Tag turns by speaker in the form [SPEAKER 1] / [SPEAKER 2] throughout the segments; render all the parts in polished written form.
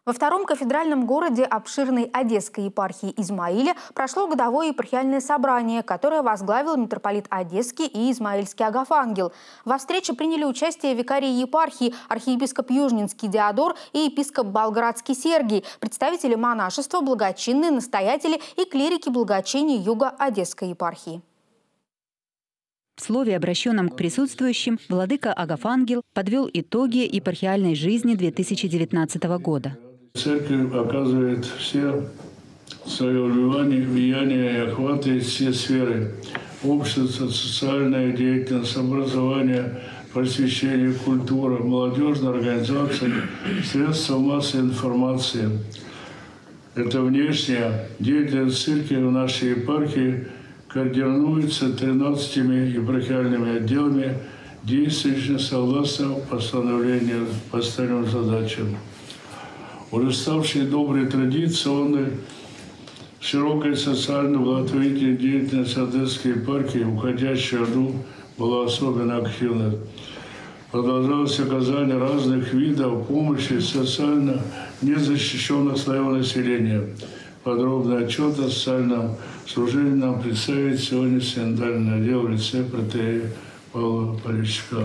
[SPEAKER 1] Во втором кафедральном городе обширной Одесской епархии Измаиля прошло годовое епархиальное собрание, которое возглавил митрополит Одесский и Измаильский Агафангел. Во встрече приняли участие викарий епархии, архиепископ Южнинский Диодор и епископ Болградский Сергий, представители монашества, благочинные, настоятели и клирики благочиния юга Одесской епархии.
[SPEAKER 2] В слове, обращенном к присутствующим, владыка Агафангел подвел итоги епархиальной жизни 2019 года.
[SPEAKER 3] Церковь оказывает все свое влияние и охватывает все сферы: общество, социальная деятельность, образование, просвещение, культура, молодежная организация, средства массовой информации. Это внешняя деятельность церкви в нашей епархии координируется 13 епархиальными отделами, действующими согласно постановлению по поставленным задачам. Уже ставшей доброй традиционной широкая социально-благотворительная деятельность Одесской епархии в уходящем году была особенно активной. Продолжалось оказание разных видов помощи социально незащищенных слоев населения. Подробный отчет о социальном служении нам представит сегодня синодальный отдел в лице протоиерея Павла Полищука.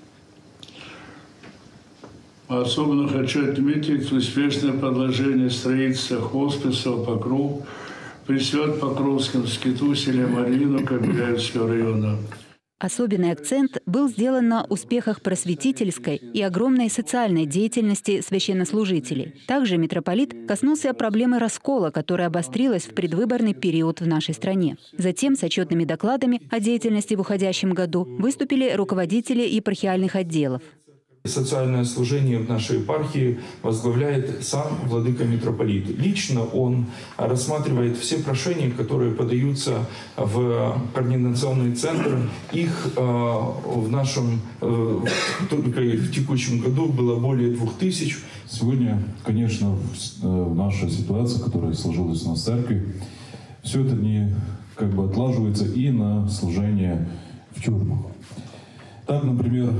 [SPEAKER 3] Особенно хочу отметить успешное продолжение строительства хосписа «Покров» при Свято-Покровском скиту в селе Марьиновка Беляевского района.
[SPEAKER 2] Особенный акцент был сделан на успехах просветительской и огромной социальной деятельности священнослужителей. Также митрополит коснулся проблемы раскола, которая обострилась в предвыборный период в нашей стране. Затем с отчетными докладами о деятельности в уходящем году выступили руководители епархиальных отделов.
[SPEAKER 4] Социальное служение в нашей епархии возглавляет сам владыка митрополит. Лично он рассматривает все прошения, которые подаются в координационный центр. Их в нашем, только в текущем году было более 2000.
[SPEAKER 5] Сегодня, конечно, наша ситуация, которая сложилась у нас в церкви, все это не отлаживается и на служение в тюрьмах. Так, например,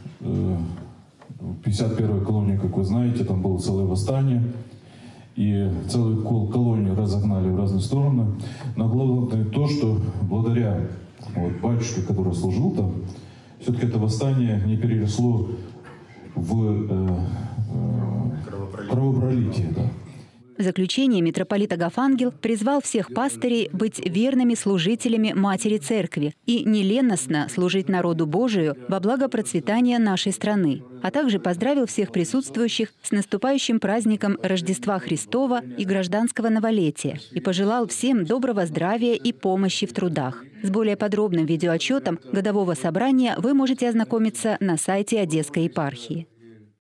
[SPEAKER 5] в 51-й колонии, как вы знаете, там было целое восстание, и целую колонию разогнали в разные стороны. Но главное то, что благодаря батюшке, который служил там, все-таки это восстание не переросло в кровопролитие. Да.
[SPEAKER 2] В заключение митрополит Агафангел призвал всех пастырей быть верными служителями Матери Церкви и неленностно служить народу Божию во благо процветания нашей страны, а также поздравил всех присутствующих с наступающим праздником Рождества Христова и гражданского новолетия и пожелал всем доброго здравия и помощи в трудах. С более подробным видеоотчетом годового собрания вы можете ознакомиться на сайте Одесской епархии.